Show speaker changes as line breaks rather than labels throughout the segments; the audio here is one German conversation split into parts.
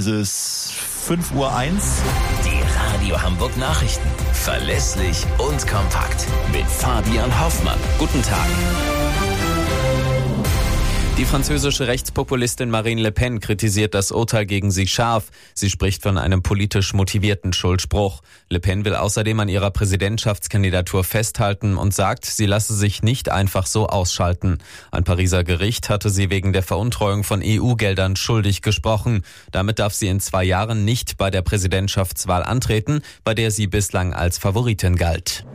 Es ist 5:01 Uhr.
Die Radio Hamburg Nachrichten. Verlässlich und kompakt. Mit Fabian Hoffmann. Guten Tag.
Die französische Rechtspopulistin Marine Le Pen kritisiert das Urteil gegen sie scharf. Sie spricht von einem politisch motivierten Schuldspruch. Le Pen will außerdem an ihrer Präsidentschaftskandidatur festhalten und sagt, sie lasse sich nicht einfach so ausschalten. Ein Pariser Gericht hatte sie wegen der Veruntreuung von EU-Geldern schuldig gesprochen. Damit darf sie in 2 Jahren nicht bei der Präsidentschaftswahl antreten, bei der sie bislang als Favoritin galt.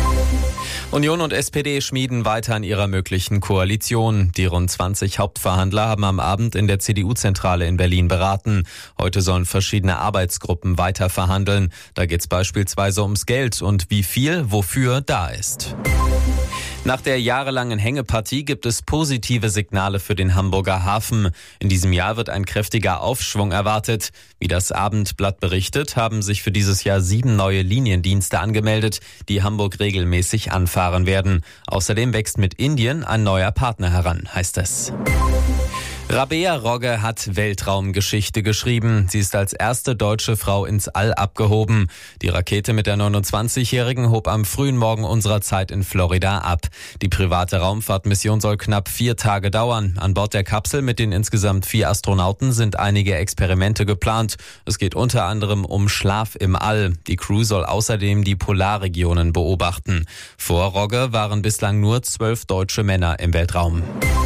Union und SPD schmieden weiter an ihrer möglichen Koalition. Die rund 20 Hauptverhandler haben am Abend in der CDU-Zentrale in Berlin beraten. Heute sollen verschiedene Arbeitsgruppen weiter verhandeln. Da geht es beispielsweise ums Geld und wie viel wofür da ist. Nach der jahrelangen Hängepartie gibt es positive Signale für den Hamburger Hafen. In diesem Jahr wird ein kräftiger Aufschwung erwartet. Wie das Abendblatt berichtet, haben sich für dieses Jahr 7 neue Liniendienste angemeldet, die Hamburg regelmäßig anfahren werden. Außerdem wächst mit Indien ein neuer Partner heran, heißt es. Rabea Rogge hat Weltraumgeschichte geschrieben. Sie ist als erste deutsche Frau ins All abgehoben. Die Rakete mit der 29-Jährigen hob am frühen Morgen unserer Zeit in Florida ab. Die private Raumfahrtmission soll knapp 4 Tage dauern. An Bord der Kapsel mit den insgesamt 4 Astronauten sind einige Experimente geplant. Es geht unter anderem um Schlaf im All. Die Crew soll außerdem die Polarregionen beobachten. Vor Rogge waren bislang nur 12 deutsche Männer im Weltraum.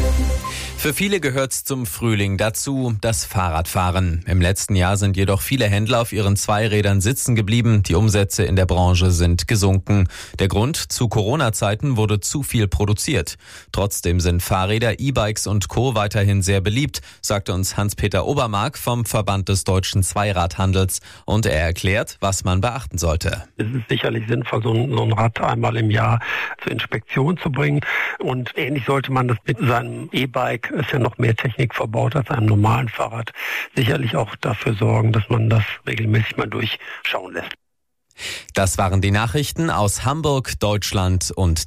Für viele gehört's zum Frühling dazu, das Fahrradfahren. Im letzten Jahr sind jedoch viele Händler auf ihren Zweirädern sitzen geblieben. Die Umsätze in der Branche sind gesunken. Der Grund? Zu Corona-Zeiten wurde zu viel produziert. Trotzdem sind Fahrräder, E-Bikes und Co. weiterhin sehr beliebt, sagte uns Hans-Peter Obermark vom Verband des deutschen Zweiradhandels. Und er erklärt, was man beachten sollte.
Es ist sicherlich sinnvoll, so ein Rad einmal im Jahr zur Inspektion zu bringen. Und ähnlich sollte man das mit seinem E-Bike, ist ja noch mehr Technik verbaut als einem normalen Fahrrad, sicherlich auch dafür sorgen, dass man das regelmäßig mal durchschauen lässt.
Das waren die Nachrichten aus Hamburg, Deutschland und